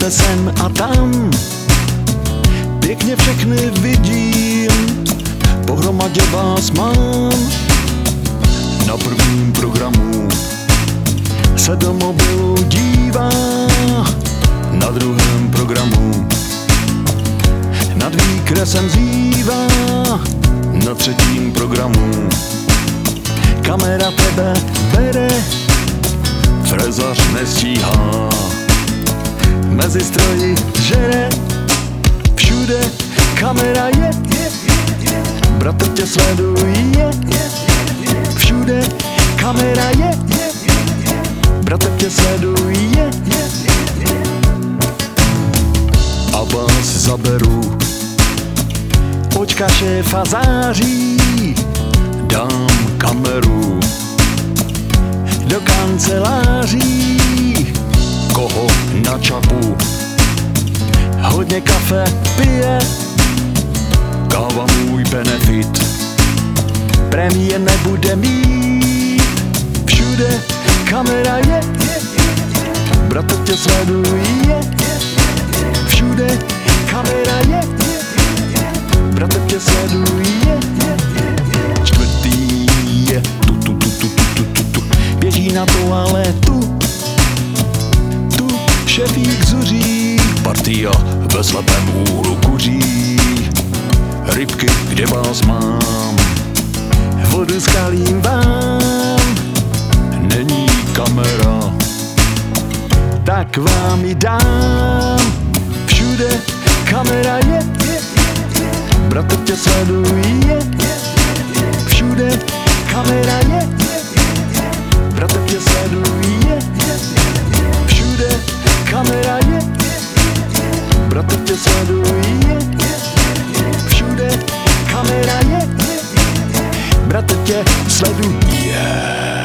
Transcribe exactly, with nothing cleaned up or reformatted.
jdete sem a tam, pěkně všechny vidím, pohromadě vás mám. Na prvním programu se do mobilu dívá, na druhém programu nad výkresem zívá, na třetím programu kamera tebe bere, frezař nestíhá, mezi stroji žere, všude kamera je, bratr tě sleduje, všude kamera je, bratr tě sleduje, a vás zaberu, očka šéfa září, dám kameru do kanceláří, koho na čapu hodně kafe pije, káva můj benefit, prémie nebude mít, všude kamera je, bratr tě sleduje, všude kamera je, bratr tě sleduje, čtvrtý je tu, tu, tu, tu, tu, tu, tu, běží na toaletu, tu šefík zuří, partia ve slepém úhlu kuří, rybky, kde vás mám, vodu skalím vám, není kamera, tak vám ji dám, všude kamera je, bratr tě sleduje, všude kamera je, bratr tě sleduje, všude kamera je, bratr tě sleduje, všude kamera je, bratr tě sleduje.